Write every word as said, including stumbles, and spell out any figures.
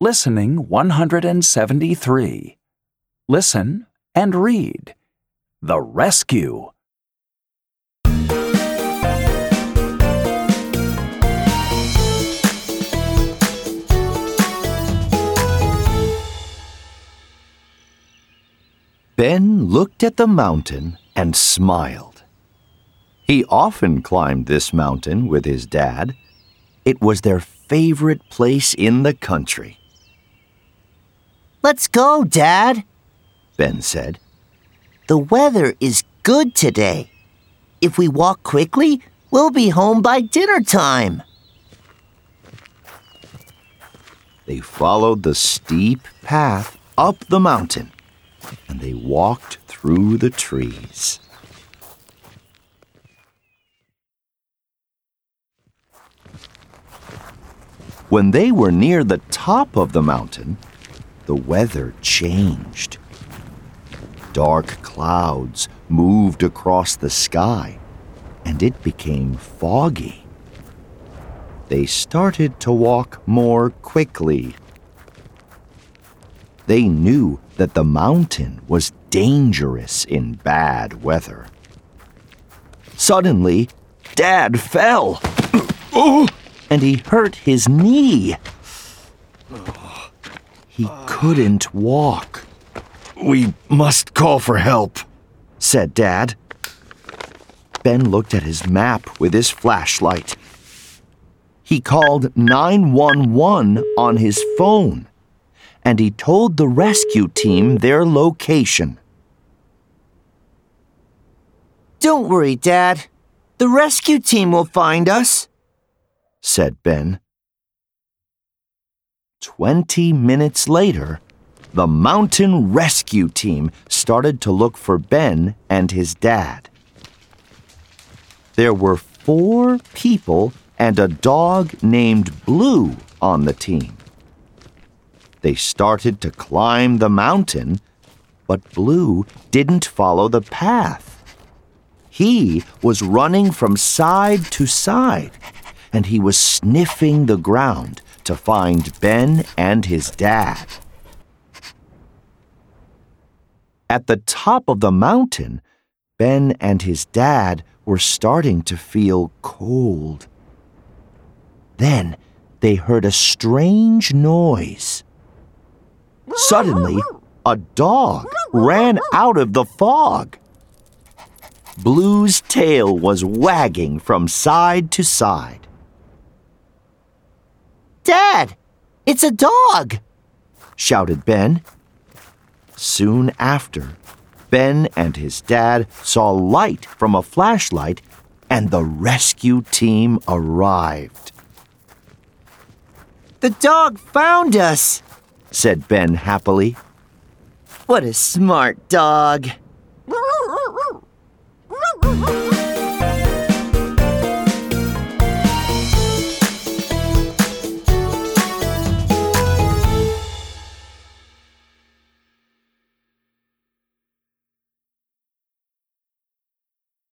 Listening one hundred seventy-three. Listen and read. The Rescue. Ben looked at the mountain and smiled. He often climbed this mountain with his dad. It was their favorite place in the country. "Let's go, Dad," Ben said. "The weather is good today. If we walk quickly, we'll be home by dinner time." They followed the steep path up the mountain, and they walked through the trees. When they were near the top of the mountain, the weather changed. Dark clouds moved across the sky, and it became foggy. They started to walk more quickly. They knew that the mountain was dangerous in bad weather. Suddenly, Dad fell. Oh! And he hurt his knee. He couldn't walk. "We must call for help," said Dad. Ben looked at his map with his flashlight. He called nine one one on his phone, and he told the rescue team their location. "Don't worry, Dad. The rescue team will find us," said Ben. Twenty minutes later, the mountain rescue team started to look for Ben and his dad. There were four people and a dog named Blue on the team. They started to climb the mountain, but Blue didn't follow the path. He was running from side to side, and he was sniffing the ground to find Ben and his dad. At the top of the mountain, Ben and his dad were starting to feel cold. Then they heard a strange noise. Suddenly, a dog ran out of the fog. Blue's tail was wagging from side to side. "Dad, it's a dog!" shouted Ben. Soon after, Ben and his dad saw light from a flashlight, and the rescue team arrived. "The dog found us," said Ben happily. "What a smart dog."